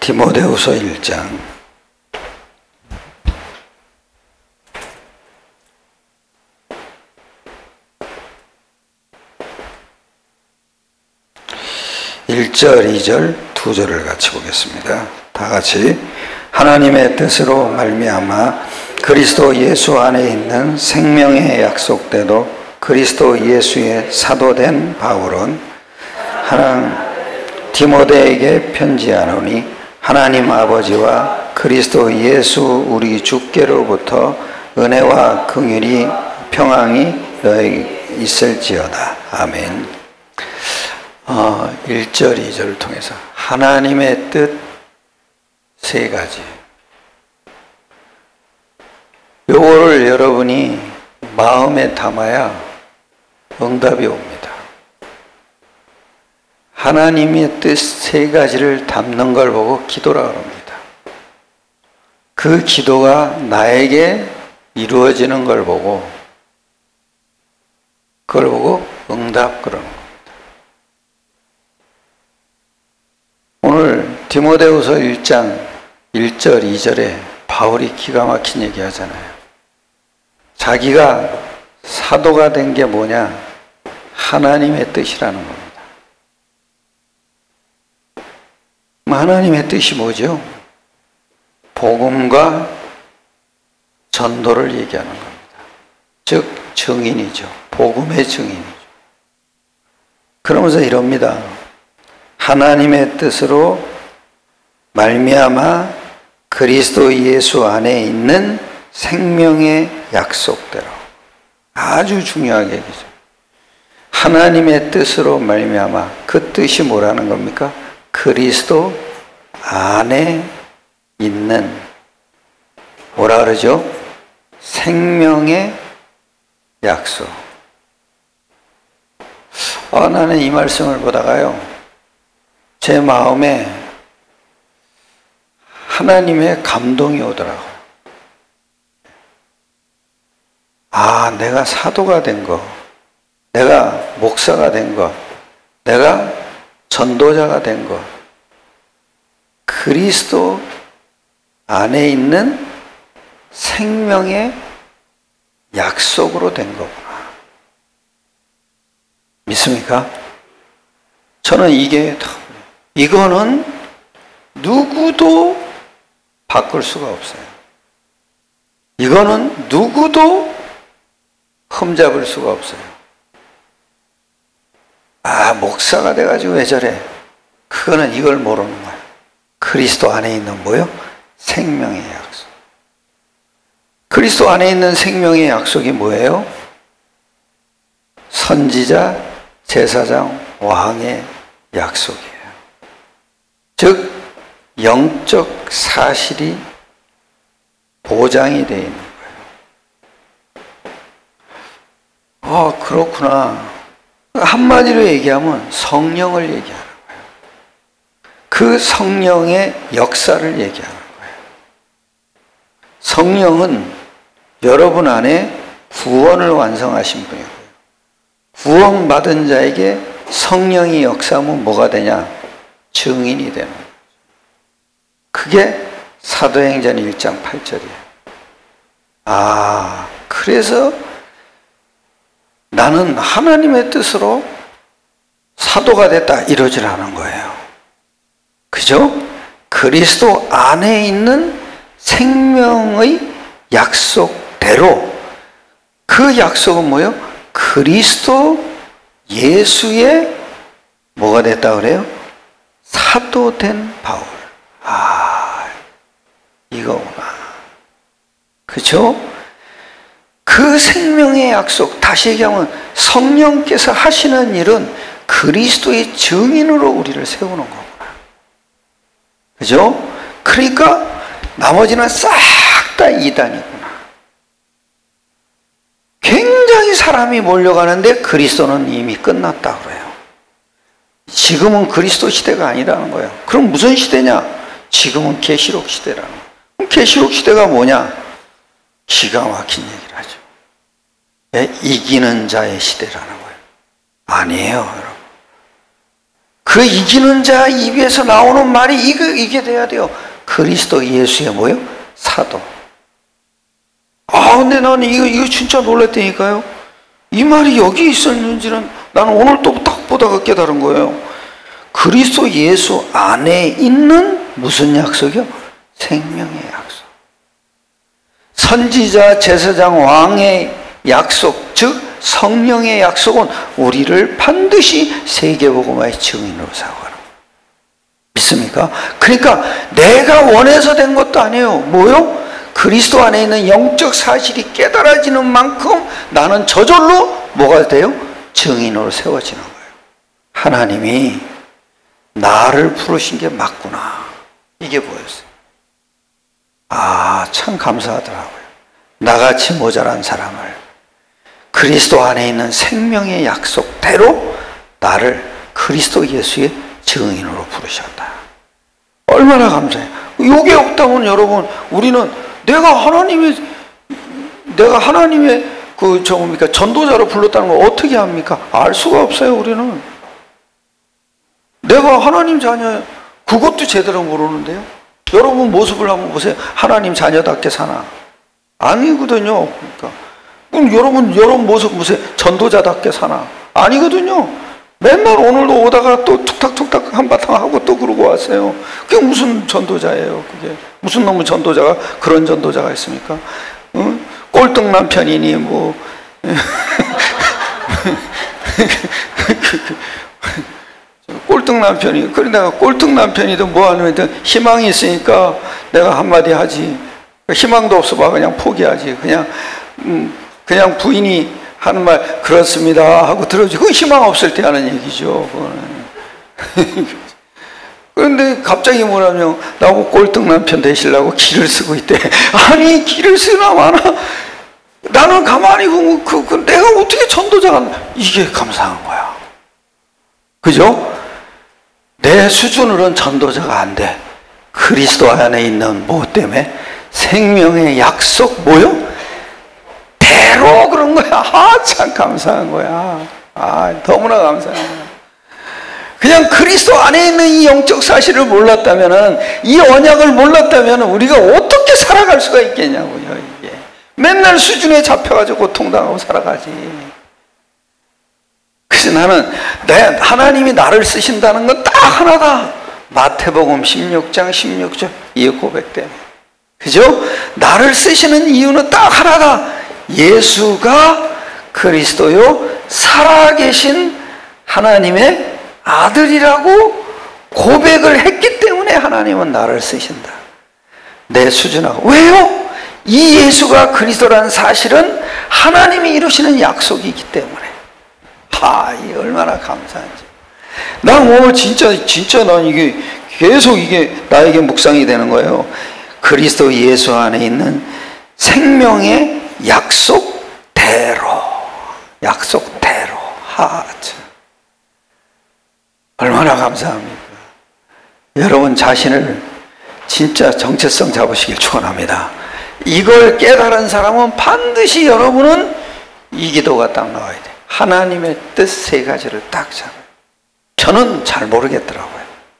디모데후서 1장 1절, 2절, 2절을 같이 보겠습니다. 다 같이. 하나님의 뜻으로 말미암아 그리스도 예수 안에 있는 생명의 약속대로 그리스도 예수의 사도된 바울은 하나님 디모데에게 편지하노니 하나님 아버지와 그리스도 예수 우리 주께로부터 은혜와 긍휼이 평안이 너에게 있을지어다. 아멘. 1절, 2절을 통해서 하나님의 뜻 세 가지. 요거를 여러분이 마음에 담아야 응답이 옵니다. 하나님의 뜻 세 가지를 담는 걸 보고 기도라 그럽니다. 그 기도가 나에게 이루어지는 걸 보고 그걸 보고 응답 그러는 겁니다. 오늘 디모데후서 1장 1절 2절에 바울이 기가 막힌 얘기 하잖아요. 자기가 사도가 된 게 뭐냐? 하나님의 뜻이라는 겁니다. 하나님의 뜻이 뭐죠? 복음과 전도를 얘기하는 겁니다. 즉 증인이죠. 복음의 증인이죠. 그러면서 이럽니다. 하나님의 뜻으로 말미암아 그리스도 예수 안에 있는 생명의 약속대로. 아주 중요하게 얘기죠. 하나님의 뜻으로 말미암아. 그 뜻이 뭐라는 겁니까? 그리스도 안에 있는 뭐라 그러죠? 생명의 약속. 나는 이 말씀을 보다가요, 제 마음에 하나님의 감동이 오더라고요. 내가 사도가 된 거, 내가 목사가 된 거, 내가 전도자가 된 거, 그리스도 안에 있는 생명의 약속으로 된 거구나. 믿습니까? 저는 이거는 누구도 바꿀 수가 없어요. 이거는 누구도 흠잡을 수가 없어요. 목사가 돼가지고 왜 저래? 그거는 이걸 모르는 거예요. 그리스도 안에 있는 뭐요? 생명의 약속. 그리스도 안에 있는 생명의 약속이 뭐예요? 선지자, 제사장, 왕의 약속이에요. 즉 영적 사실이 보장이 되어 있는 거예요. 그렇구나. 한마디로 얘기하면 성령을 얘기하는 거예요. 그 성령의 역사를 얘기하는 거예요. 성령은 여러분 안에 구원을 완성하신 분이고요. 구원받은 자에게 성령이 역사하면 뭐가 되냐? 증인이 되는 거예요. 그게 사도행전 1장 8절이에요. 그래서 나는 하나님의 뜻으로 사도가 됐다 이러질 않은 거예요. 그죠? 그리스도 안에 있는 생명의 약속대로. 그 약속은 뭐예요? 그리스도 예수의 뭐가 됐다 그래요? 사도된 바울. 이거구나. 그죠? 그 생명의 약속, 다시 얘기하면 성령께서 하시는 일은 그리스도의 증인으로 우리를 세우는 거구나. 그죠? 그러니까 나머지는 싹 다 이단이구나. 굉장히 사람이 몰려가는데 그리스도는 이미 끝났다 그래요. 지금은 그리스도 시대가 아니라는 거예요. 그럼 무슨 시대냐? 지금은 계시록 시대라는 거예요. 그럼 계시록 시대가 뭐냐? 기가 막힌 얘기를 하죠. 이기는 자의 시대라는 거예요. 아니에요, 여러분. 그 그 이기는 자 입에서 나오는 말이 이게 돼야 돼요. 그리스도 예수의 뭐요? 사도. 근데 나는 이거 진짜 놀랐다니까요. 이 말이 여기 있었는지는 나는 오늘 또 딱 보다가 깨달은 거예요. 그리스도 예수 안에 있는 무슨 약속이요? 생명의 약속. 선지자, 제사장, 왕의 약속, 즉 성령의 약속은 우리를 반드시 세계복음화의 증인으로 사용하는 거예요. 믿습니까? 그러니까 내가 원해서 된 것도 아니에요. 뭐요? 그리스도 안에 있는 영적 사실이 깨달아지는 만큼 나는 저절로 뭐가 돼요? 증인으로 세워지는 거예요. 하나님이 나를 부르신 게 맞구나. 이게 보였어요. 참 감사하더라고요. 나같이 모자란 사람을 그리스도 안에 있는 생명의 약속대로 나를 그리스도 예수의 증인으로 부르셨다. 얼마나 감사해요. 이게 없다면 여러분, 우리는 내가 하나님의 전도자로 불렀다는 걸 어떻게 합니까? 알 수가 없어요, 우리는. 내가 하나님 자녀, 그것도 제대로 모르는데요. 여러분 모습을 한번 보세요. 하나님 자녀답게 사나? 아니거든요. 그러니까. 그럼 여러분 모습 보세요. 전도자답게 사나? 아니거든요. 맨날 오늘도 오다가 또 툭탁툭탁 한바탕 하고 또 그러고 왔어요. 그게 무슨 전도자예요, 그게. 무슨 놈의 전도자가, 그런 전도자가 있습니까? 꼴등 남편이니, 뭐. 꼴등 남편이, 그래 내가 꼴등 남편이든 뭐 하면 희망이 있으니까 내가 한마디 하지. 희망도 없어봐 그냥 포기하지. 그냥 부인이 하는 말 그렇습니다 하고 들어주지. 그건 희망 없을 때 하는 얘기죠, 그거는. 그런데 갑자기 뭐냐면 나보고 꼴등 남편 되시려고 기를 쓰고 있대. 아니 기를 쓰나 마나 나는 가만히 보면 내가 어떻게 전도자가, 이게 감사한 거야. 그죠? 내 수준으로는 전도자가 안 돼. 그리스도 안에 있는 뭐 때문에? 생명의 약속 뭐요? 대로 그런 거야. 참 감사한 거야. 너무나 감사한 거야. 그냥 그리스도 안에 있는 이 영적 사실을 몰랐다면은, 이 언약을 몰랐다면은 우리가 어떻게 살아갈 수가 있겠냐고요, 이게. 맨날 수준에 잡혀가지고 고통당하고 살아가지. 그래서 나는 하나님이 나를 쓰신다는 건 딱 하나다. 마태복음 16장 16절 이 고백 때문에. 그죠? 나를 쓰시는 이유는 딱 하나다. 예수가 그리스도요 살아계신 하나님의 아들이라고 고백을 했기 때문에 하나님은 나를 쓰신다. 내 수준하고. 왜요? 이 예수가 그리스도라는 사실은 하나님이 이루시는 약속이기 때문에. 이 얼마나 감사한지. 난 오늘 진짜 난 이게 계속 이게 나에게 묵상이 되는 거예요. 그리스도 예수 안에 있는 생명의 약속대로. 얼마나 감사합니까? 여러분 자신을 진짜 정체성 잡으시길 축원합니다. 이걸 깨달은 사람은 반드시 여러분은 이 기도가 딱 나와야 돼. 하나님의 뜻 세 가지를 딱 잡아요. 저는 잘 모르겠더라고요.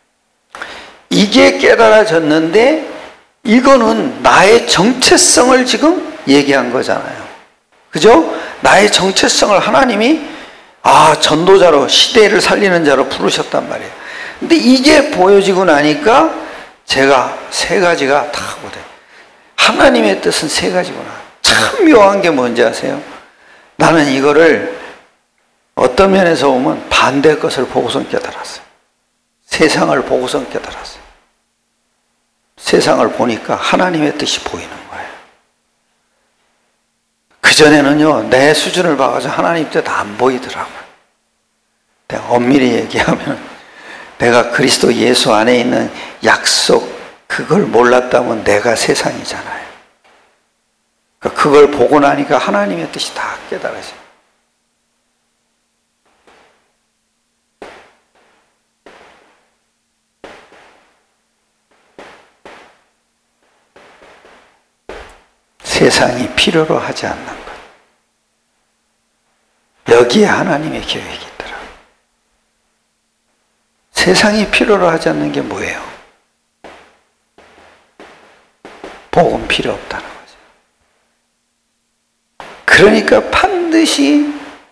이게 깨달아졌는데 이거는 나의 정체성을 지금 얘기한 거잖아요. 그죠? 나의 정체성을 하나님이 전도자로, 시대를 살리는 자로 부르셨단 말이에요. 근데 이게 보여지고 나니까 제가 세 가지가 다 보여요. 하나님의 뜻은 세 가지구나. 참 묘한 게 뭔지 아세요? 나는 이거를 어떤 면에서 보면 반대 것을 보고선 깨달았어요. 세상을 보고선 깨달았어요. 세상을 보니까 하나님의 뜻이 보이는 거예요. 그전에는요, 내 수준을 봐가지고 하나님 뜻 안 보이더라고요. 내가 엄밀히 얘기하면 내가 그리스도 예수 안에 있는 약속, 그걸 몰랐다면 내가 세상이잖아요. 그러니까 그걸 보고 나니까 하나님의 뜻이 다 깨달아져요. 세상이 필요로 하지 않는 것. 여기에 하나님의 계획이 있더라고요. 세상이 필요로 하지 않는 게 뭐예요? 복음 필요 없다는 거죠. 그러니까 반드시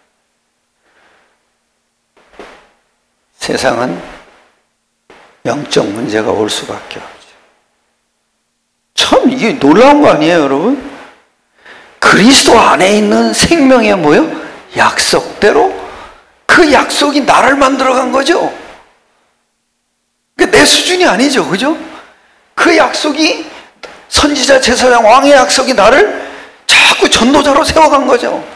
세상은 영적 문제가 올 수밖에 없죠. 참 이게 놀라운 거 아니에요, 여러분? 그리스도 안에 있는 생명의 뭐요? 약속대로 그 약속이 나를 만들어간 거죠. 내 수준이 아니죠, 그죠? 그 약속이 선지자, 제사장, 왕의 약속이 나를 자꾸 전도자로 세워간 거죠.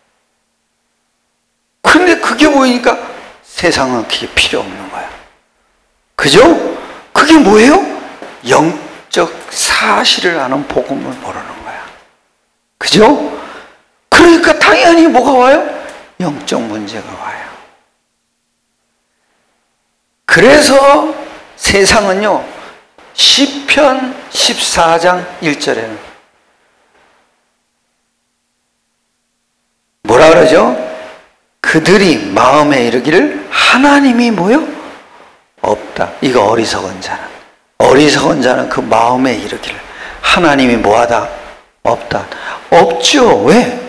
그런데 그게 보이니까 세상은 그게 필요 없는 거야. 그죠? 그게 뭐예요? 영적 사실을 아는 복음을 모르는 거야. 그죠? 그러니까 당연히 뭐가 와요? 영적 문제가 와요. 그래서 세상은요, 시편 14장 1절에는 뭐라 그러죠? 그들이 마음에 이르기를 하나님이 뭐요? 없다. 이거 어리석은 자는. 어리석은 자는 그 마음에 이르기를 하나님이 뭐하다? 없다. 없죠. 왜?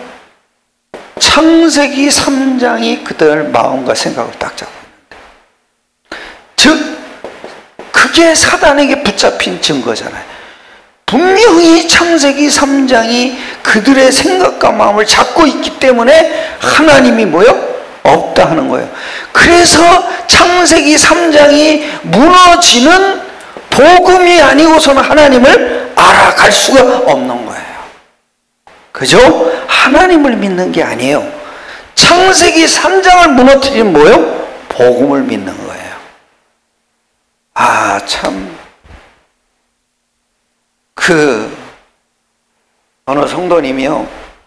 창세기 3장이 그들 마음과 생각을 딱 잡고 있는데, 즉 그게 사단에게 붙잡힌 증거잖아요. 분명히 창세기 3장이 그들의 생각과 마음을 잡고 있기 때문에 하나님이 뭐요? 없다 하는 거예요. 그래서 창세기 3장이 무너지는 복음이 아니고서는 하나님을 알아갈 수가 없는 거예요. 그죠? 하나님을 믿는 게 아니에요. 창세기 3장을 무너뜨리는 뭐예요? 복음을 믿는 거예요. 아, 참. 어느 성도님이요,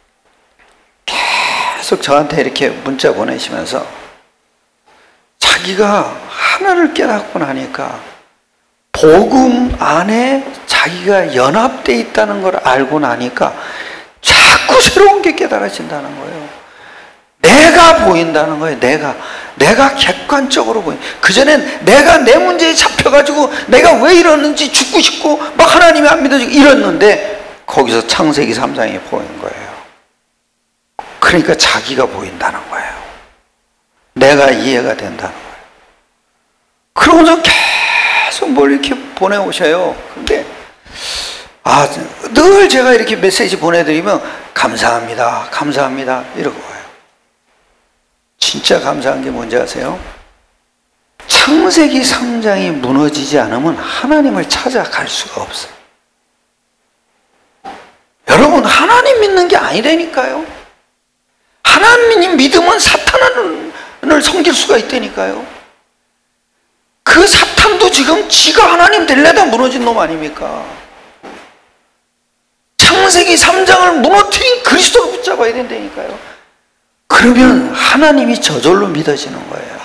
계속 저한테 이렇게 문자 보내시면서 자기가 하나를 깨닫고 나니까 복음 안에 자기가 연합되어 있다는 걸 알고 나니까 자꾸 새로운 게 깨달아진다는 거예요. 내가 보인다는 거예요. 내가 객관적으로 보인. 그전엔 내가 내 문제에 잡혀가지고 내가 왜 이러는지 죽고 싶고 막 하나님이 안 믿어지고 이랬는데 거기서 창세기 3장이 보인 거예요. 그러니까 자기가 보인다는 거예요. 내가 이해가 된다는 거예요. 그러고서 계속 뭘 이렇게 보내오셔요. 근데 늘 제가 이렇게 메시지 보내드리면 감사합니다, 감사합니다 이러고 와요. 진짜 감사한 게 뭔지 아세요? 창세기 3장이 무너지지 않으면 하나님을 찾아갈 수가 없어요. 여러분, 하나님 믿는 게 아니라니까요. 하나님 믿으면 사탄을 섬길 수가 있다니까요. 그 사탄도 지금 지가 하나님 되려다 무너진 놈 아닙니까? 창세기 3장을 무너뜨린 그리스도를 붙잡아야 된다니까요. 그러면 하나님이 저절로 믿어지는 거예요.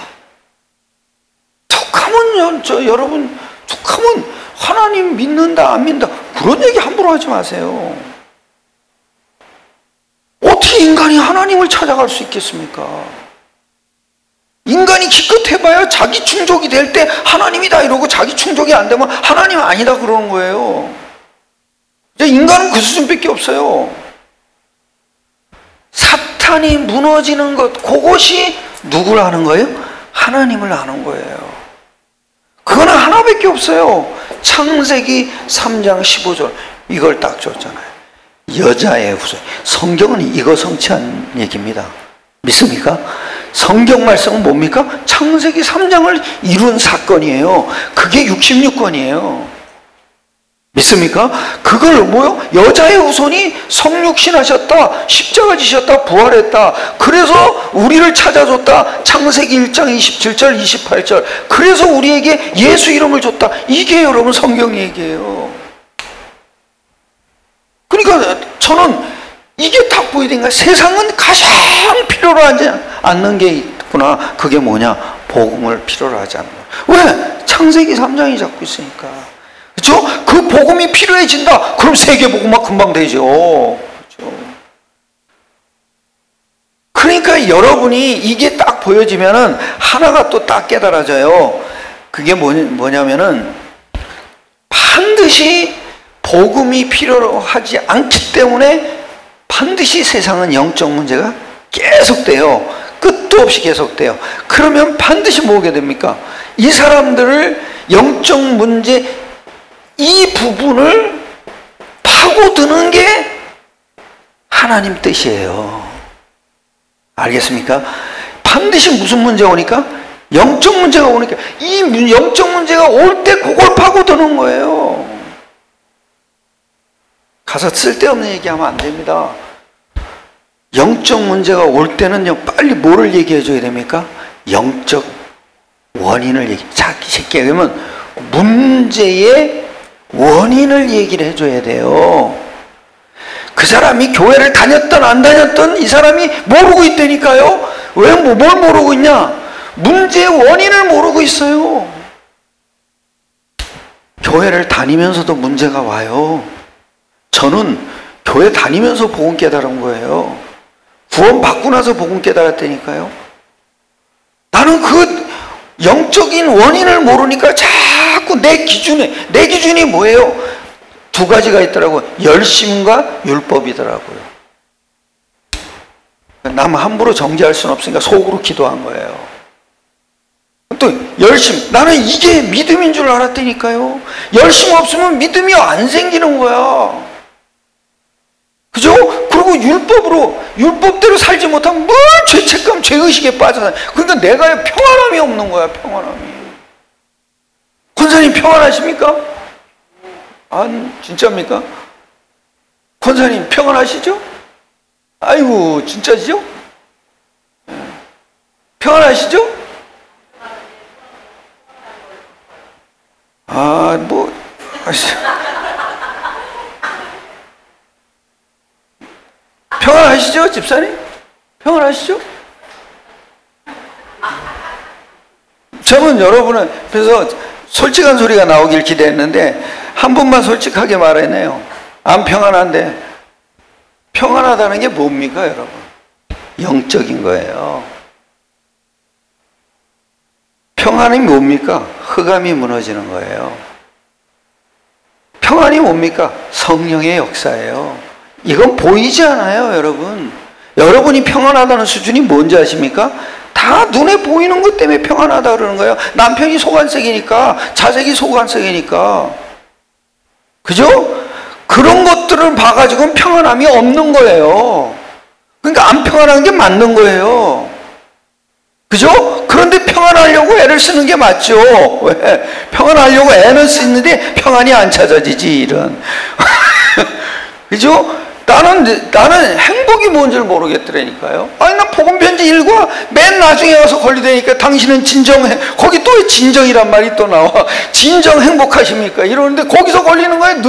여러분, 툭하면 하나님 믿는다 안 믿는다 그런 얘기 함부로 하지 마세요. 어떻게 인간이 하나님을 찾아갈 수 있겠습니까? 인간이 기껏 해봐야 자기 충족이 될 때 하나님이다 이러고 자기 충족이 안 되면 하나님 아니다 그러는 거예요. 인간은 그 수준밖에 없어요. 사탄이 무너지는 것, 그것이 누구를 아는 거예요? 하나님을 아는 거예요. 그거는 하나밖에 없어요. 창세기 3장 15절 이걸 딱 줬잖아요. 여자의 후손. 성경은 이거 성취한 얘기입니다. 믿습니까? 성경 말씀은 뭡니까? 창세기 3장을 이룬 사건이에요. 그게 66권이에요. 믿습니까? 그걸 뭐요? 여자의 후손이 성육신하셨다, 십자가 지셨다, 부활했다. 그래서 우리를 찾아줬다. 창세기 1장 27절, 28절. 그래서 우리에게 예수 이름을 줬다. 이게 여러분 성경 얘기예요. 그러니까 저는 이게 딱 보이니까 세상은 가장 필요로 하지 않는 게 있구나. 그게 뭐냐? 복음을 필요로 하지 않는 거야. 왜? 창세기 3장이 잡고 있으니까. 그렇죠? 그 복음이 필요해진다. 그럼 세계복음화 금방 되죠. 그렇죠? 그러니까 여러분이 이게 딱 보여지면은 하나가 또 딱 깨달아져요. 그게 뭐냐면은 반드시 복음이 필요하지 않기 때문에 반드시 세상은 영적 문제가 계속돼요. 끝도 없이 계속돼요. 그러면 반드시 뭐게 됩니까? 이 사람들을 영적 문제 이 부분을 파고드는 게 하나님 뜻이에요. 알겠습니까? 반드시 무슨 문제가 오니까? 영적 문제가 오니까 이 영적 문제가 올 때 그걸 파고드는 거예요. 가서 쓸데없는 얘기하면 안 됩니다. 영적 문제가 올 때는요, 빨리 뭐를 얘기해 줘야 됩니까? 영적 원인을 자, 쉽게 그러면 문제의 원인을 얘기를 해줘야 돼요. 그 사람이 교회를 다녔든 안 다녔든 이 사람이 모르고 있다니까요. 왜 뭘 모르고 있냐? 문제의 원인을 모르고 있어요. 교회를 다니면서도 문제가 와요. 저는 교회 다니면서 복음 깨달은 거예요. 구원 받고 나서 복음 깨달았다니까요. 나는 그 영적인 원인을 모르니까 자꾸 내 기준이 뭐예요? 두 가지가 있더라고요. 열심과 율법이더라고요. 남 함부로 정죄할 수는 없으니까 속으로 기도한 거예요. 또 열심, 나는 이게 믿음인 줄 알았다니까요. 열심 없으면 믿음이 안 생기는 거야. 그죠? 그리고 율법대로 살지 못하면 뭘 죄책감, 죄의식에 빠져서. 그러니까 내가 평안함이 없는 거야, 평안함이. 권사님 평안하십니까? 진짜입니까? 권사님 평안하시죠? 아이고, 진짜지요? 평안하시죠? 평안하시죠, 집사님? 평안하시죠? 저는 여러분 앞에서 솔직한 소리가 나오길 기대했는데 한 분만 솔직하게 말했네요. 안 평안한데. 평안하다는 게 뭡니까, 여러분? 영적인 거예요. 평안이 뭡니까? 흑암이 무너지는 거예요. 평안이 뭡니까? 성령의 역사예요. 이건 보이지 않아요, 여러분. 여러분이 평안하다는 수준이 뭔지 아십니까? 다 눈에 보이는 것 때문에 평안하다 그러는 거예요. 남편이 속안색이니까, 자식이 속안색이니까. 그죠? 그런 것들을 봐가지고는 평안함이 없는 거예요. 그러니까 안 평안한 게 맞는 거예요. 그죠? 그런데 평안하려고 애를 쓰는 게 맞죠. 왜? 평안하려고 애는 쓰는데 평안이 안 찾아지지, 이런. 그죠? 나는 행복이 뭔지를 모르겠더라니까요. 아니, 나 복음편지 읽어. 맨 나중에 와서 걸리다니까 당신은 거기 또 진정이란 말이 또 나와. 진정 행복하십니까? 이러는데 거기서 걸리는 거예요,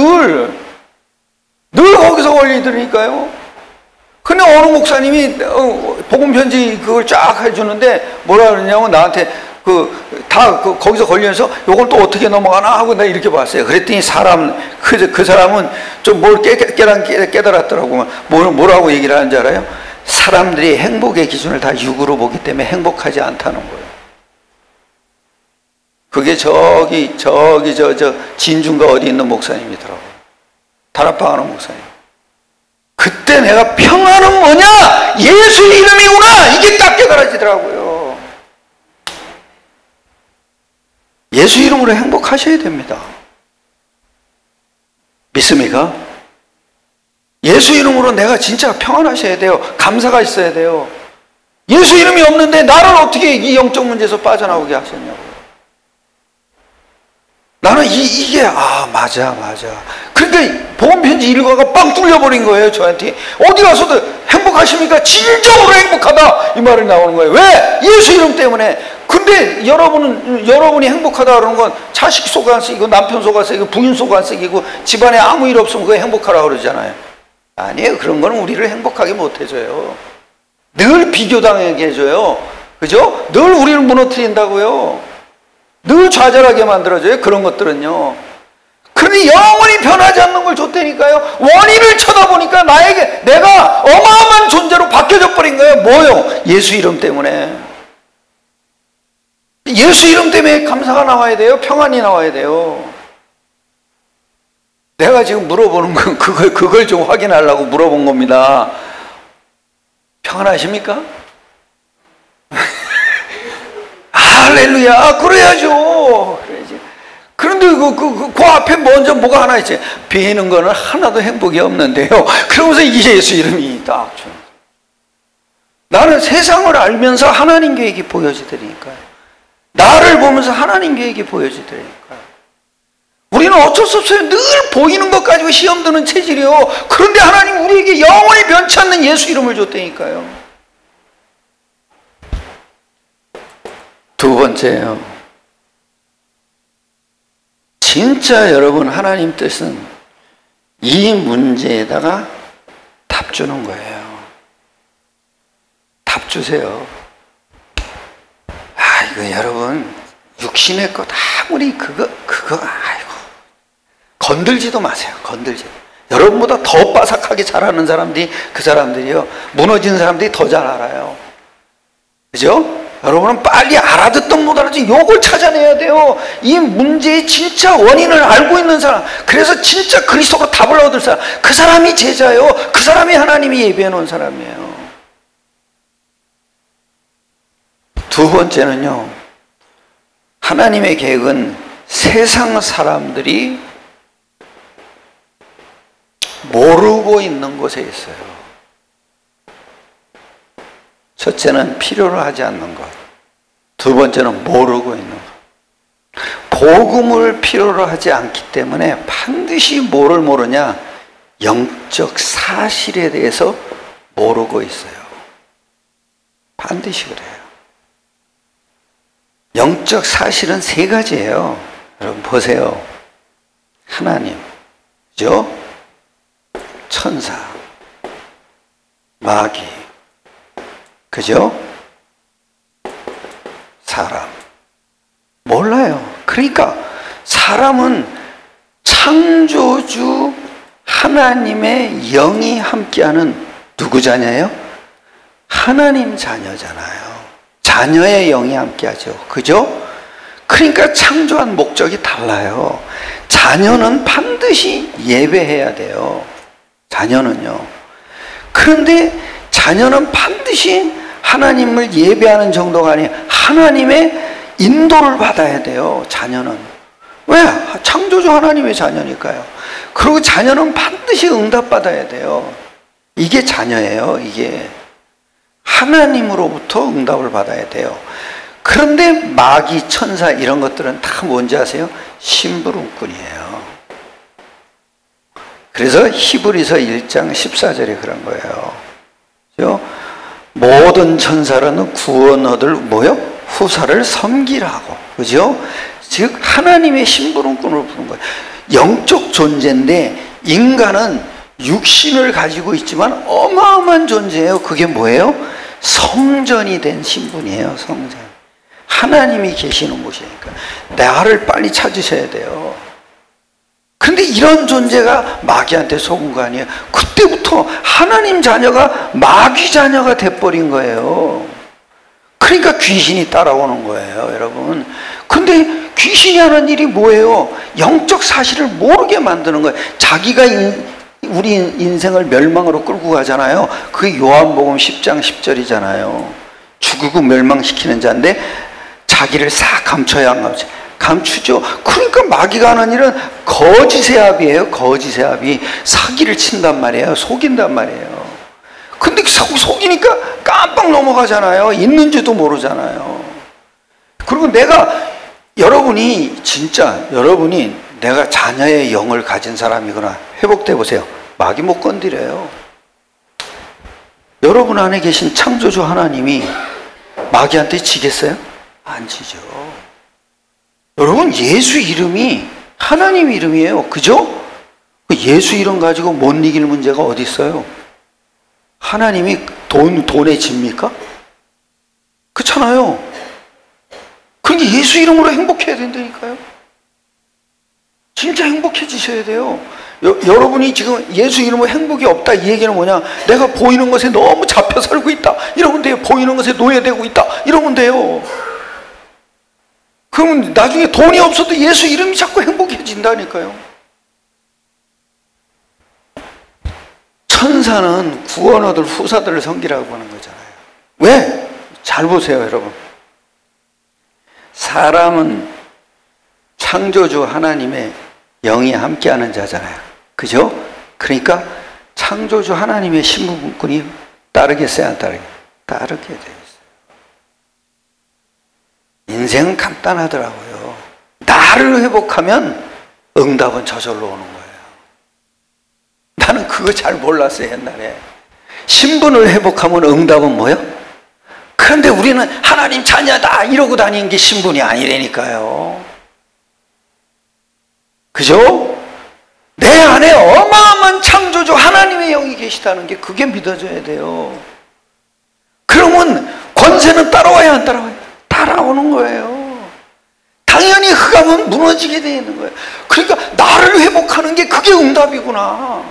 늘 거기서 걸리더라니까요. 근데 어느 목사님이 복음편지 그걸 쫙 해주는데 뭐라 그러냐면 나한테 거기서 걸리면서 요걸 또 어떻게 넘어가나 하고 내가 이렇게 봤어요. 그랬더니 그 사람은 좀 뭘 깨달았더라고. 뭐라고 얘기를 하는지 알아요? 사람들이 행복의 기준을 다 육으로 보기 때문에 행복하지 않다는 거예요. 그게 저기 진중가 어디 있는 목사님이더라고요. 다락방하는 목사님. 그때 내가 평안은 뭐냐? 예수의 이름이구나! 이게 딱 깨달아지더라고요. 예수 이름으로 행복하셔야 됩니다. 믿습니까? 예수 이름으로 내가 진짜 평안하셔야 돼요. 감사가 있어야 돼요. 예수 이름이 없는데 나를 어떻게 이 영적 문제에서 빠져나오게 하셨냐고요. 나는 이게 맞아. 그러니까 복음편지 일과가 빵 뚫려버린 거예요, 저한테. 어디 가서도 행복하십니까? 진정으로 행복하다 이 말이 나오는 거예요. 왜? 예수 이름 때문에. 근데 여러분이 행복하다 그러는 건 자식 속 안 썩이고 남편 속 안 썩이고 부인 속 안 썩이고 집안에 아무 일 없으면 그거 행복하라고 그러잖아요. 아니에요. 그런 거는 우리를 행복하게 못 해줘요. 늘 비교당하게 해줘요. 그죠? 늘 우리를 무너뜨린다고요. 늘 좌절하게 만들어줘요. 그런 것들은요. 그런데 영원히 변하지 않는 걸 줬다니까요. 원인을 쳐다보니까 내가 어마어마한 존재로 바뀌어져 버린 거예요. 뭐요? 예수 이름 때문에. 예수 이름 때문에 감사가 나와야 돼요. 평안이 나와야 돼요. 내가 지금 물어보는 건 그걸 좀 확인하려고 물어본 겁니다. 평안하십니까? 할렐루야. 그래야죠. 그래야지. 그런데 그 앞에 먼저 뭐가 하나 있지. 비는 거는 하나도 행복이 없는데요. 그러면서 이게 예수 이름이 딱 줘. 나는 세상을 알면서 하나님 계획이 보여지더니까요. 나를 보면서 하나님 계획이 보여지더니까요. 우리는 어쩔 수 없어요. 늘 보이는 것 가지고 시험 드는 체질이요. 그런데 하나님 우리에게 영원히 변치 않는 예수 이름을 줬다니까요. 두 번째요. 진짜 여러분 하나님 뜻은 이 문제에다가 답 주는 거예요. 답 주세요. 이거 여러분 육신의 것 아무리 그거 아이고 건들지도 마세요. 건들지. 여러분보다 더 바삭하게 잘하는 사람들이 그 사람들이요. 무너진 사람들이 더 잘 알아요. 그죠? 여러분은 빨리 알아듣든 못 알아듣든 요걸 찾아내야 돼요. 이 문제의 진짜 원인을 알고 있는 사람, 그래서 진짜 그리스도로 답을 얻을 사람, 그 사람이 제자요. 그 사람이 하나님이 예비해 놓은 사람이에요. 두 번째는요, 하나님의 계획은 세상 사람들이 모르고 있는 곳에 있어요. 첫째는 필요로 하지 않는 것. 두 번째는 모르고 있는 것. 복음을 필요로 하지 않기 때문에 반드시 뭐를 모르냐? 영적 사실에 대해서 모르고 있어요. 반드시 그래요. 영적 사실은 세 가지예요. 여러분 보세요. 하나님, 그죠? 천사, 마귀, 그죠? 사람. 몰라요. 그러니까 사람은 창조주 하나님의 영이 함께하는 누구 자녀예요? 하나님 자녀잖아요. 자녀의 영이 함께하죠. 그죠? 그러니까 창조한 목적이 달라요. 자녀는 반드시 예배해야 돼요. 자녀는요. 그런데 자녀는 반드시 하나님을 예배하는 정도가 아니에요. 하나님의 인도를 받아야 돼요. 자녀는. 왜? 창조주 하나님의 자녀니까요. 그리고 자녀는 반드시 응답받아야 돼요. 이게 자녀예요. 이게 하나님으로부터 응답을 받아야 돼요. 그런데 마귀, 천사 이런 것들은 다 뭔지 아세요? 심부름꾼이에요. 그래서 히브리서 1장 14절에 그런 거예요. 그죠? 모든 천사는 구원 얻을 뭐요? 후사를 섬기라고. 그죠? 즉 하나님의 심부름꾼으로 부른 거예요. 영적 존재인데 인간은 육신을 가지고 있지만 어마어마한 존재예요. 그게 뭐예요? 성전이 된 신분이에요. 성전. 하나님이 계시는 곳이니까 나를 빨리 찾으셔야 돼요. 근데 이런 존재가 마귀한테 속은 거 아니에요? 그때부터 하나님 자녀가 마귀 자녀가 돼버린 거예요. 그러니까 귀신이 따라오는 거예요, 여러분. 근데 귀신이 하는 일이 뭐예요? 영적 사실을 모르게 만드는 거예요. 자기가 우리 인생을 멸망으로 끌고 가잖아요. 그게 요한복음 10장 10절이잖아요. 죽이고 멸망시키는 자인데 자기를 싹 감춰야 안 감춰. 감추죠. 그러니까 마귀가 하는 일은 거짓의 합이에요. 거짓의 합이. 사기를 친단 말이에요. 속인단 말이에요. 근데 속이니까 깜빡 넘어가잖아요. 있는지도 모르잖아요. 그리고 여러분이 내가 자녀의 영을 가진 사람이거나 회복돼 보세요. 마귀 못 건드려요. 여러분 안에 계신 창조주 하나님이 마귀한테 지겠어요? 안 지죠. 여러분 예수 이름이 하나님 이름이에요. 그죠? 예수 이름 가지고 못 이길 문제가 어디 있어요? 하나님이 돈에 집니까? 그렇잖아요. 그러니까 예수 이름으로 행복해야 된다니까요. 진짜 행복해지셔야 돼요. 여러분이 지금 예수 이름으로 행복이 없다 이 얘기는 뭐냐? 내가 보이는 것에 너무 잡혀 살고 있다 이러면 돼요. 보이는 것에 노예되고 있다 이러면 돼요. 그러면 나중에 돈이 없어도 예수 이름이 자꾸 행복해진다니까요. 천사는 구원 얻을 후사들을 섬기라고 하는 거잖아요. 왜? 잘 보세요, 여러분. 사람은 창조주 하나님의 영이 함께하는 자잖아요. 그죠? 그러니까 창조주 하나님의 신분꾼이 따르겠어요, 안 따르겠어요? 따르게 돼 있어요. 인생은 간단하더라고요. 나를 회복하면 응답은 저절로 오는 거예요. 나는 그거 잘 몰랐어요, 옛날에. 신분을 회복하면 응답은 뭐요? 그런데 우리는 하나님 자녀다 이러고 다니는 게 신분이 아니라니까요. 그죠? 내 안에 어마어마한 창조주 하나님의 영이 계시다는 게 그게 믿어져야 돼요. 그러면 권세는 따라와야 안 따라와요? 따라오는 거예요. 당연히 흑암은 무너지게 되어 있는 거예요. 그러니까 나를 회복하는 게 그게 응답이구나.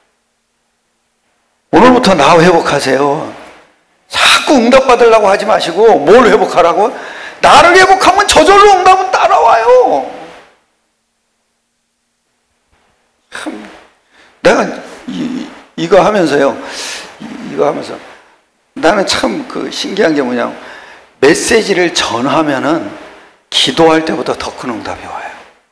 오늘부터 나 회복하세요. 자꾸 응답받으려고 하지 마시고 뭘 회복하라고? 나를 회복하면 저절로 응답은 따라와요. 참, 내가 이거 하면서요. 이거 하면서 나는 참 그 신기한 게 뭐냐면 메시지를 전하면은 기도할 때보다 더 큰 응답이 와요.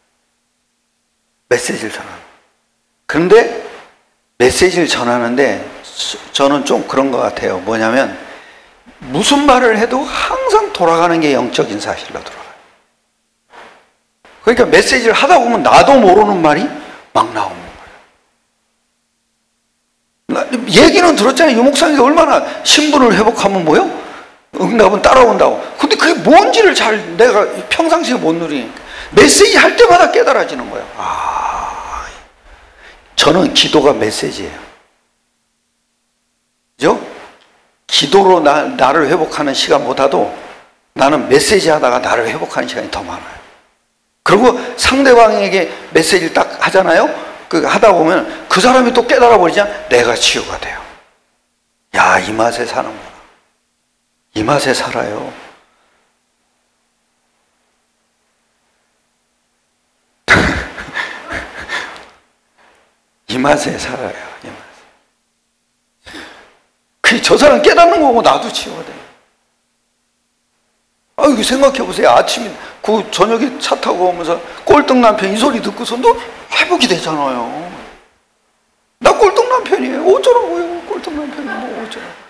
메시지를 전하는. 그런데 메시지를 전하는데 저는 좀 그런 것 같아요. 뭐냐면 무슨 말을 해도 항상 돌아가는 게 영적인 사실로 돌아가요. 그러니까 메시지를 하다 보면 나도 모르는 말이 막 나오는 거예요. 얘기는 들었잖아요. 유 목사님이 얼마나 신분을 회복하면 뭐요? 응답은 따라온다고. 근데 그게 뭔지를 잘 내가 평상시에 못 누리니까 메시지 할 때마다 깨달아지는 거예요. 아, 저는 기도가 메시지예요. 그죠? 기도로 나를 회복하는 시간보다도 나는 메시지 하다가 나를 회복하는 시간이 더 많아요. 그리고 상대방에게 메시지를 딱 하잖아요. 그 하다 보면 그 사람이 또 깨달아 버리자 내가 치유가 돼요. 야, 이 맛에 사는구나. 이 맛에 살아요. 이 맛에 살아요. 이 맛에. 저 사람 깨닫는 거고 나도 치유가 돼요. 아, 이거 생각해 보세요. 아침에 그 저녁에 차 타고 오면서 꼴등 남편 이 소리 듣고서도 회복이 되잖아요. 나 꼴등 남편이에요. 어쩌라고요? 꼴등 남편이 뭐 어쩌라고.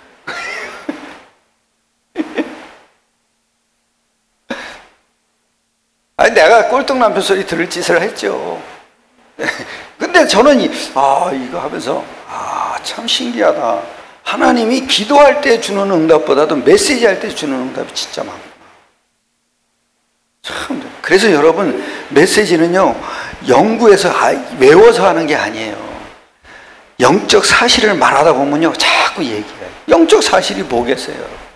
아니, 내가 꼴등 남편 소리 들을 짓을 했죠. 근데 저는 이거 하면서 참 신기하다. 하나님이 기도할 때 주는 응답보다도 메시지 할 때 주는 응답이 진짜 많구나. 참. 그래서 여러분, 메시지는요 연구해서 외워서 하는 게 아니에요. 영적 사실을 말하다 보면요 자꾸 얘기해요. 영적 사실이 뭐겠어요?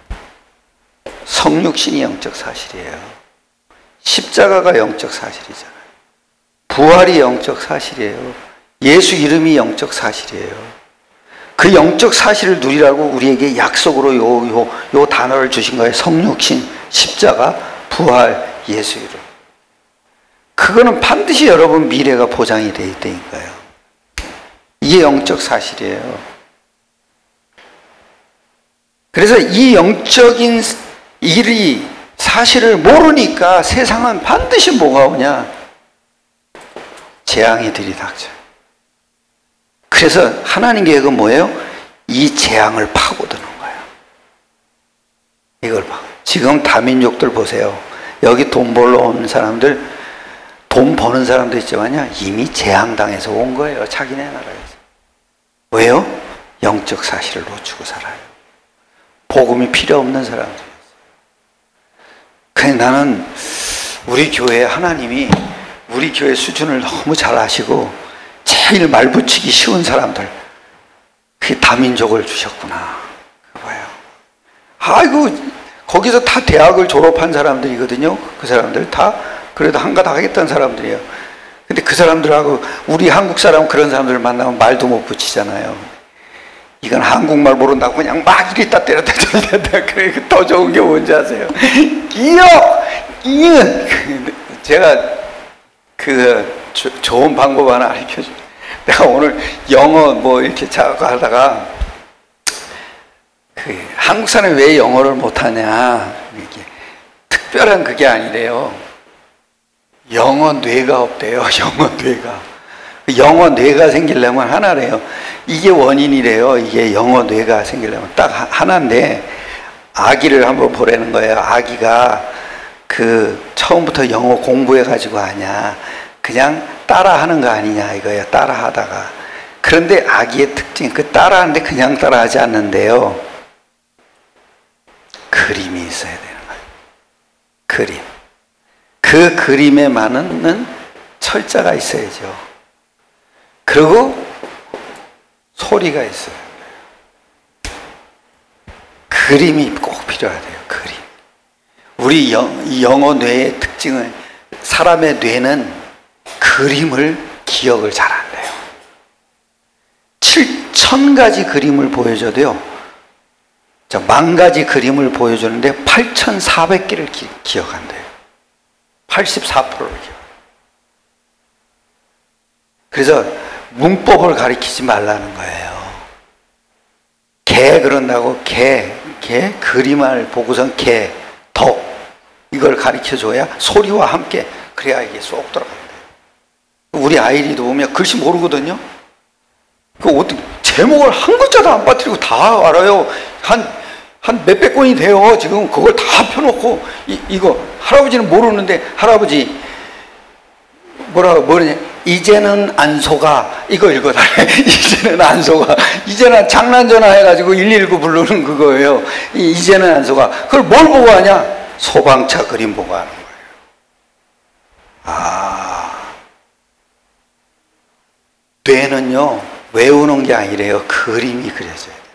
성육신이 영적 사실이에요. 십자가가 영적 사실이잖아요. 부활이 영적 사실이에요. 예수 이름이 영적 사실이에요. 그 영적 사실을 누리라고 우리에게 약속으로 요 단어를 주신 거예요. 성육신, 십자가, 부활, 예수 이름. 그거는 반드시 여러분 미래가 보장이 되어 있다니까요. 이게 영적 사실이에요. 그래서 이 영적인 일이 사실을 모르니까 세상은 반드시 뭐가 오냐? 재앙이 들이닥쳐요. 그래서 하나님 계획은 뭐예요? 이 재앙을 파고드는 거예요. 이걸 봐. 지금 다민족들 보세요. 여기 돈 벌러 온 사람들, 돈 버는 사람도 있지만요, 이미 재앙당해서 온 거예요. 자기네 나라에서. 왜요? 영적 사실을 놓치고 살아요. 복음이 필요 없는 사람들. 그래, 나는 우리 교회 하나님이 우리 교회 수준을 너무 잘 아시고 제일 말붙이기 쉬운 사람들, 그 다민족을 주셨구나. 봐요. 아이고, 거기서 다 대학을 졸업한 사람들이거든요. 그 사람들 다 그래도 한가닥 하겠다는 사람들이에요. 근데 그 사람들하고 우리 한국 사람 그런 사람들을 만나면 말도 못 붙이잖아요. 이건 한국말 모른다고 그냥 막 이랬다 때렸다 저랬다. 그래, 더 좋은 게 뭔지 아세요? 이건 제가 좋은 방법 하나 알려줘. 내가 오늘 영어 뭐 이렇게 자꾸 하다가 한국 사람이 왜 영어를 못하냐, 이게 특별한 그게 아니래요. 영어 뇌가 없대요. 영어 뇌가 생기려면 하나래요. 이게 원인이래요. 이게 영어 뇌가 생기려면 딱 하나인데, 아기를 한번 보라는 거예요. 아기가 처음부터 영어 공부해가지고 하냐, 그냥 따라하는 거 아니냐 이거예요. 따라하다가. 그런데 아기의 특징, 따라하는데 그냥 따라하지 않는데요, 그림이 있어야 되는 거예요. 그림. 그 그림에 맞는 철자가 있어야죠. 그리고 소리가 있어요. 그림이 꼭 필요하대요. 그림. 우리 영어 뇌의 특징은, 사람의 뇌는 그림을 기억을 잘한대요. 7,000가지 그림을 보여줘도요, 10,000가지 그림을 보여주는데 8,400개를 기억한대요. 84%를 기억. 그래서 문법을 가르치지 말라는 거예요. 개 그런다고 그림을 보고선 덕 이걸 가르쳐줘야 소리와 함께, 그래야 이게 쏙 들어간대요. 우리 아이리도 보면 글씨 모르거든요. 어떻게 제목을 한 글자도 안 빠뜨리고 다 알아요. 한 몇백 권이 돼요. 지금 그걸 다 펴놓고 이거 할아버지는 모르는데, 할아버지 뭐냐, 이제는 안 속아, 이거 읽어달래. 이제는 안 속아. 이제는 장난전화 해가지고 119 부르는 그거예요. 이제는 안 속아. 그걸 뭘 보고 하냐? 소방차 그림 보고 하는 거예요. 뇌는요, 외우는 게 아니래요. 그림이 그려져야 돼요.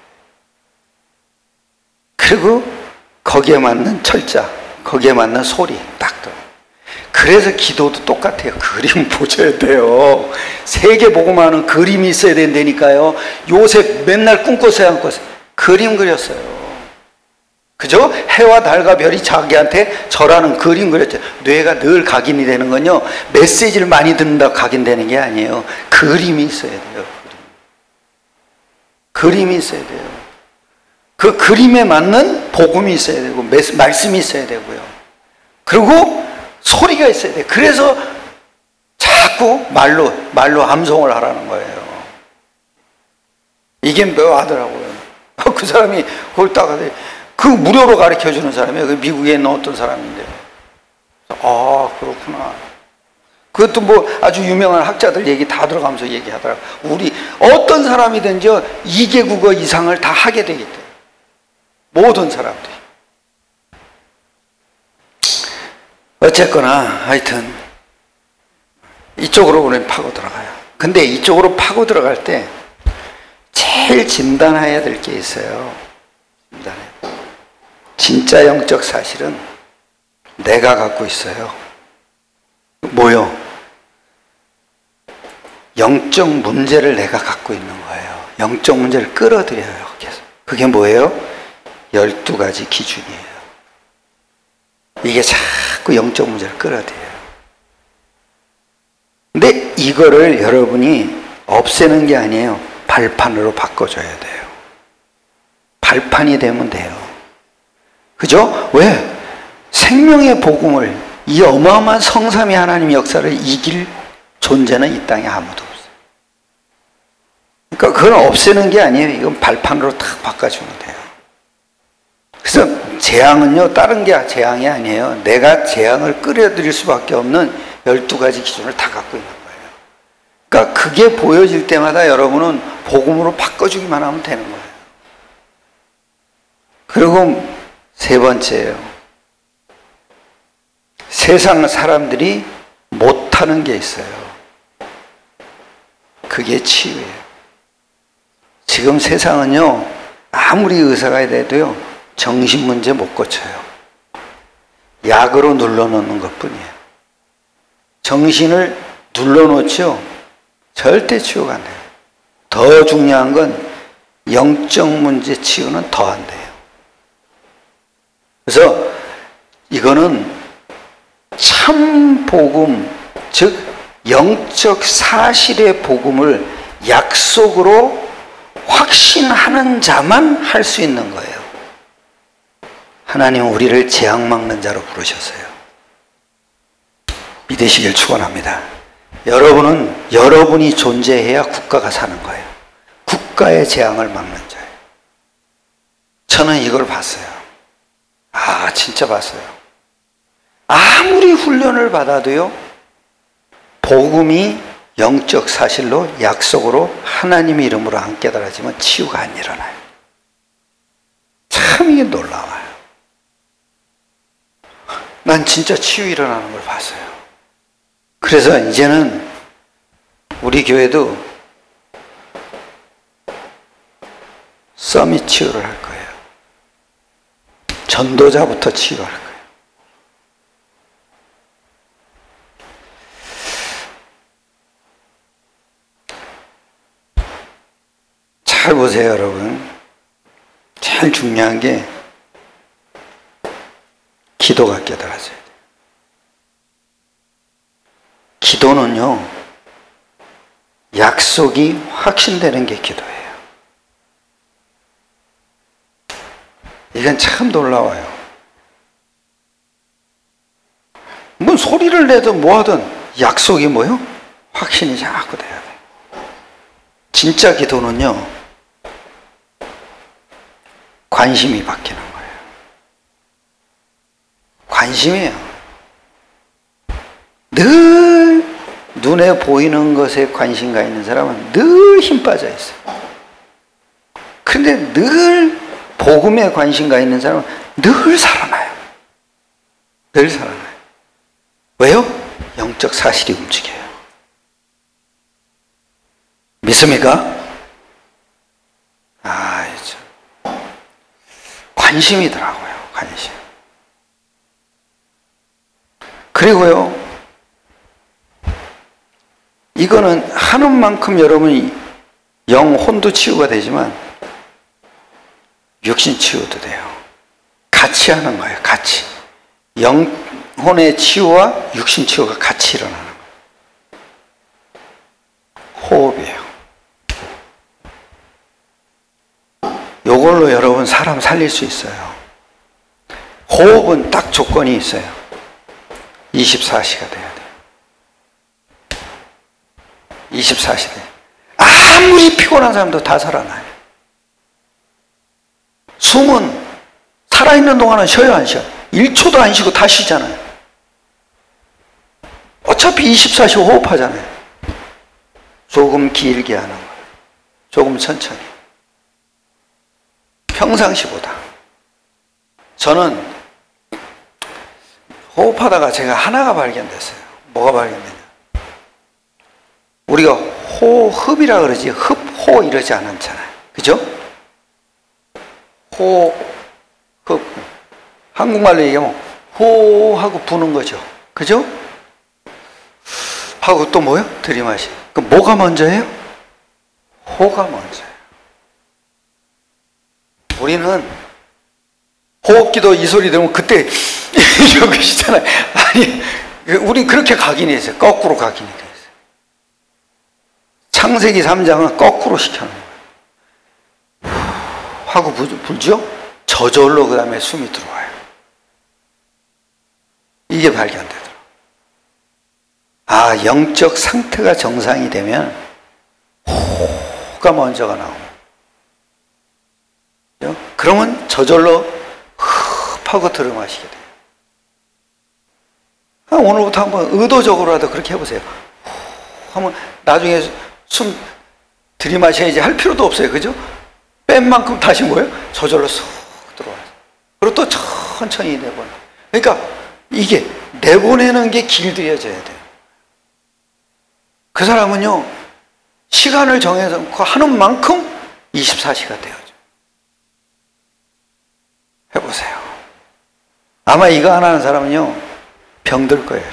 그리고 거기에 맞는 철자, 거기에 맞는 소리 딱 들어. 그래서 기도도 똑같아요. 그림 보셔야 돼요. 세계 복음화는 그림이 있어야 된다니까요. 요셉 맨날 꿈꿨어요, 안 꿨어요? 그림 그렸어요. 그죠? 해와 달과 별이 자기한테 절하는 그림 그렸죠. 뇌가 늘 각인이 되는 건요, 메시지를 많이 듣는다고 각인되는 게 아니에요. 그림이 있어야 돼요. 그림이 있어야 돼요. 그 그림에 맞는 복음이 있어야 되고, 말씀이 있어야 되고요. 그리고 소리가 있어야 돼요. 그래서 자꾸 말로 암송을 하라는 거예요. 이게 묘하더라고요. 그 사람이 그걸 딱 무료로 가르쳐 주는 사람이에요. 미국에 있는 어떤 사람인데. 그렇구나. 그것도 뭐 아주 유명한 학자들 얘기 다 들어가면서 얘기하더라고요. 우리 어떤 사람이든지 2개국어 이상을 다 하게 되기 때문에. 모든 사람들이. 어쨌거나 하여튼 이쪽으로 우리는 파고 들어가요. 근데 이쪽으로 파고 들어갈 때 제일 진단해야 될 게 있어요. 진짜 영적 사실은 내가 갖고 있어요. 뭐요? 영적 문제를 내가 갖고 있는 거예요. 영적 문제를 끌어들여요. 계속. 그게 뭐예요? 12가지 기준이에요. 이게 자꾸 영적 문제를 끌어들여요. 근데 이거를 여러분이 없애는 게 아니에요. 발판으로 바꿔줘야 돼요. 발판이 되면 돼요. 그죠? 왜? 생명의 복음을, 이 어마어마한 성삼위 하나님의 역사를 이길 존재는 이 땅에 아무도 없어요. 그러니까 그건 없애는 게 아니에요. 이건 발판으로 탁 바꿔주면 돼요. 그래서 재앙은요, 다른 게 재앙이 아니에요. 내가 재앙을 끌어들일 수밖에 없는 12가지 기준을 다 갖고 있는 거예요. 그러니까 그게 보여질 때마다 여러분은 복음으로 바꿔주기만 하면 되는 거예요. 그리고 세 번째예요. 세상 사람들이 못하는 게 있어요. 그게 치유예요. 지금 세상은요, 아무리 의사가 돼도요, 정신 문제 못 고쳐요. 약으로 눌러놓는 것 뿐이에요. 정신을 눌러놓죠, 절대 치유가 안 돼요. 더 중요한 건 영적 문제 치유는 더 안 돼요. 그래서 이거는 참 복음, 즉 영적 사실의 복음을 약속으로 확신하는 자만 할 수 있는 거예요. 하나님은 우리를 재앙 막는 자로 부르셨어요. 믿으시길 축원합니다. 여러분은 여러분이 존재해야 국가가 사는 거예요. 국가의 재앙을 막는 자예요. 저는 이걸 봤어요. 진짜 봤어요. 아무리 훈련을 받아도요, 복음이 영적 사실로 약속으로 하나님의 이름으로 안 깨달아지면 치유가 안 일어나요. 참 이게 놀라워요. 난 진짜 치유 일어나는 걸 봤어요. 그래서 이제는 우리 교회도 서밋 치유를 할 거예요. 전도자부터 치유할 거예요. 잘 보세요, 여러분. 제일 중요한 게 기도가 깨달아져야 돼요. 기도는요, 약속이 확신되는 게 기도예요. 이건 참 놀라워요. 뭐 소리를 내든 뭐하든 약속이 뭐요? 확신이 자꾸 돼야 돼요. 진짜 기도는요, 관심이 바뀌는 거예요. 관심이에요. 늘 눈에 보이는 것에 관심가 있는 사람은 늘 힘 빠져 있어요. 그런데 늘 복음에 관심가 있는 사람은 늘 살아나요. 늘 살아나요. 왜요? 영적 사실이 움직여요. 믿습니까? 관심이더라고요. 관심. 그리고요, 이거는 하는 만큼 여러분이 영혼도 치유가 되지만 육신 치유도 돼요. 같이 하는 거예요. 같이. 영혼의 치유와 육신 치유가 같이 일어나는 거예요. 호흡이에요. 요걸로 여러분 사람 살릴 수 있어요. 호흡은 딱 조건이 있어요. 24시가 돼야 돼요. 24시대. 아무리 피곤한 사람도 다 살아나요. 숨은 살아있는 동안은 쉬어요, 안 쉬어요? 1초도 안 쉬고 다 쉬잖아요. 어차피 24시 호흡하잖아요. 조금 길게 하는 거예요. 조금 천천히. 평상시보다. 저는 호흡하다가 제가 하나가 발견됐어요. 뭐가 발견됐냐? 우리가 호흡이라 그러지 흡호 이러지 않잖아요. 그죠? 흡. 한국말로 얘기하면 호하고 부는 거죠. 그죠? 하고 또 뭐요? 들이마시. 그럼 뭐가 먼저예요? 호가 먼저예요. 우리는 호흡기도 이 소리 들으면 그때 이러고 계시잖아요. 아니, 우린 그렇게 각인이 있어요. 거꾸로 각인이 돼 있어요. 창세기 3장은 거꾸로 시켜놓은 거예요. 하고 불죠? 저절로 그 다음에 숨이 들어와요. 이게 발견되더라고요. 영적 상태가 정상이 되면 호가 먼저가 나옵니다. 그러면 저절로 흡하고 들이마시게 돼요. 오늘부터 한번 의도적으로라도 그렇게 해보세요. 하면 나중에 숨 들이마셔야지 할 필요도 없어요. 그죠? 뺀 만큼 다시 뭐예요? 저절로 쏙 들어와요. 그리고 또 천천히 내보내. 그러니까 이게 내보내는 게 길들여져야 돼요. 그 사람은요, 시간을 정해서 하는 만큼 24시가 돼요. 해보세요. 아마 이거 안 하는 사람은요, 병들 거예요.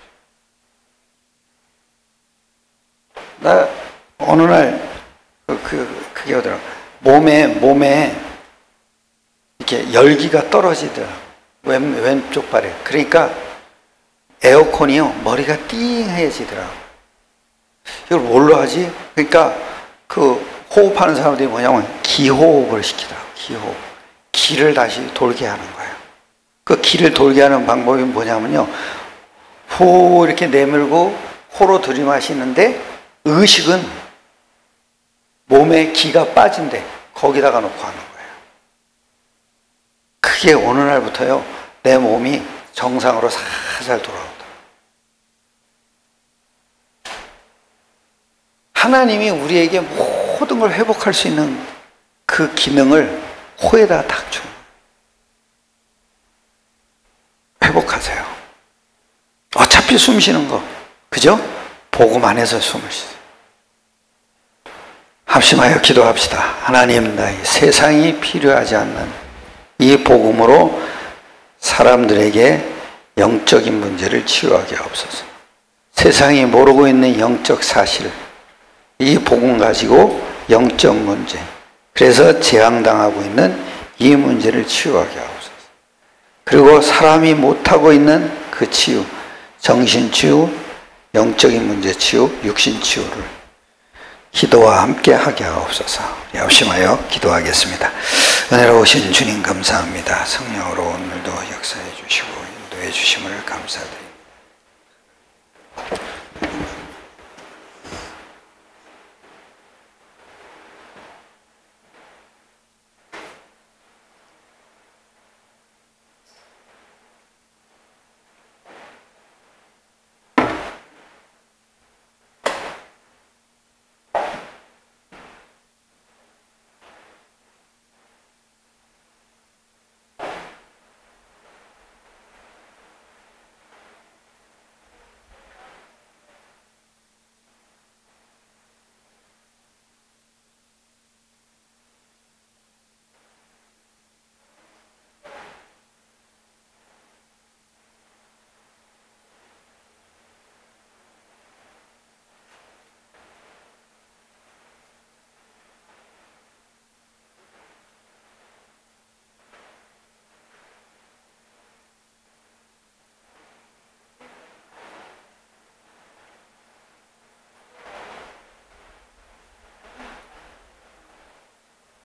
나 어느 날 그게 어더라. 몸에 이렇게 열기가 떨어지더라. 왼쪽 발에. 그러니까 에어컨이요, 머리가 띵해지더라고요. 이걸 뭘로 하지? 그러니까 그 호흡하는 사람들이 뭐냐면 기호흡을 시키더라고요. 기호흡. 기를 다시 돌게 하는 거예요. 그 기를 돌게 하는 방법이 뭐냐면요, 호 이렇게 내밀고 호로 들이마시는데 의식은 몸에 기가 빠진대 거기다가 놓고 하는 거예요. 그게 어느 날부터요, 내 몸이 정상으로 살살 돌아오더라고요. 하나님이 우리에게 모든 걸 회복할 수 있는 그 기능을 호에다 딱 줘. 회복하세요. 어차피 숨 쉬는 거, 그죠? 복음 안에서 숨을 쉬세요. 합심하여 기도합시다. 하나님, 나의 세상이 필요하지 않는 이 복음으로 사람들에게 영적인 문제를 치유하게 하옵소서. 세상이 모르고 있는 영적 사실, 이 복음 가지고 영적 문제, 그래서 재앙당하고 있는 이 문제를 치유하게 하옵소서. 그리고 사람이 못하고 있는 그 치유, 정신치유, 영적인 문제 치유, 육신치유를 기도와 함께 하게 하옵소서. 합심하여 기도하겠습니다. 은혜로우신 주님 감사합니다. 성령으로 오늘도 역사해 주시고 인도해 주심을 감사드립니다.